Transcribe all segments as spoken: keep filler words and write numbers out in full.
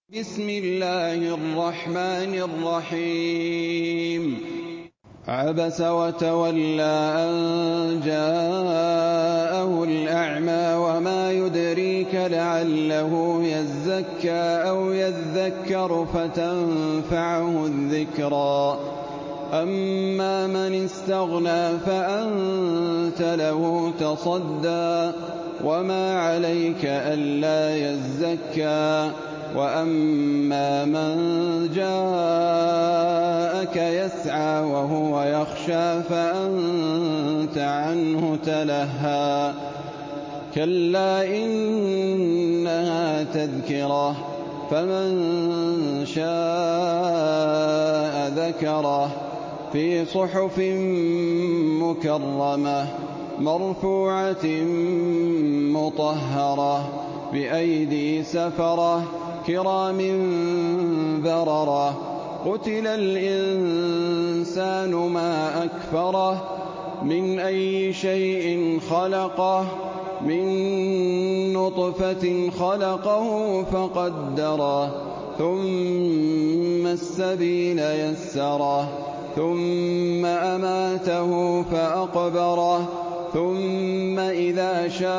بسم الله الرحمن الرحيم عبس وتولى أن جاءه الأعمى وما يدريك لعله يزكى أو يذكر فتنفعه الذكرى أما من استغنى فأنت له تصدى وما عليك ألا يزكى وأما من جاءك يسعى وهو يخشى فأنت عنه تلهى كلا إنها تذكرة فمن شاء ذكره في صحف مكرمة مرفوعة مطهرة بأيدي سفرة كرام بررة قتل الإنسان ما أكفره من أي شيء خلقه من نطفة خلقه فقدره ثم السبيل يسره ثم أماته فأقبره ثم إذا شاء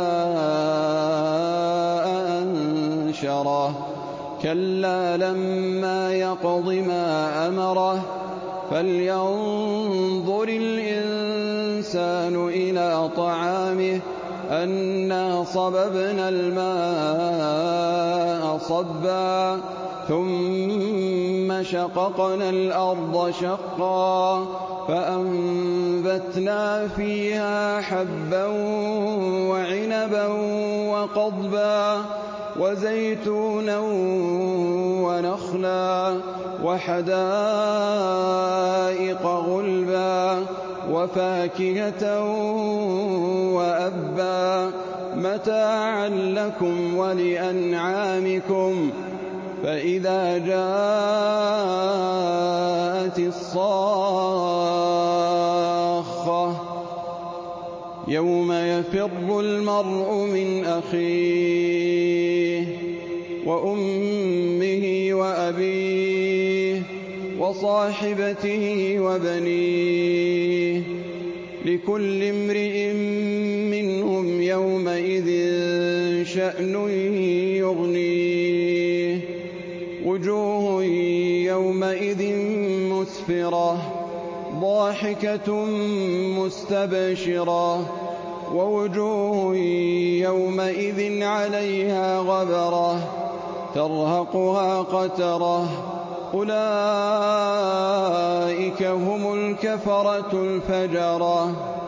أنشره كلا لما يقض ما أمره فلينظر الإنسان إلى طعامه أنا صببنا الماء صبا ثم شققنا الأرض شقا فأنبتنا فيها حبا وعنبا وقضبا وزيتونا ونخلا وحدائق غلبا وفاكهة وأبا متاعا لكم ولأنعامكم فإذا جاءت الصاخة يوم يفر المرء من أخيه وأمه وأبيه وصاحبته وبنيه لكل امرئ منهم يومئذ شأن يغنيه وجوه يومئذ مسفرة ضاحكة مستبشرة ووجوه يومئذ عليها غبرة ترهقها قترة أولئك هم الكفرة الفجرة